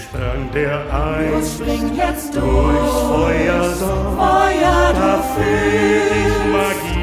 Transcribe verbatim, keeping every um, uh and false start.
sprang der ein, Los, spring jetzt durchs durch, Feuer dort, Feuer da du fühl ich fühlst, Magie.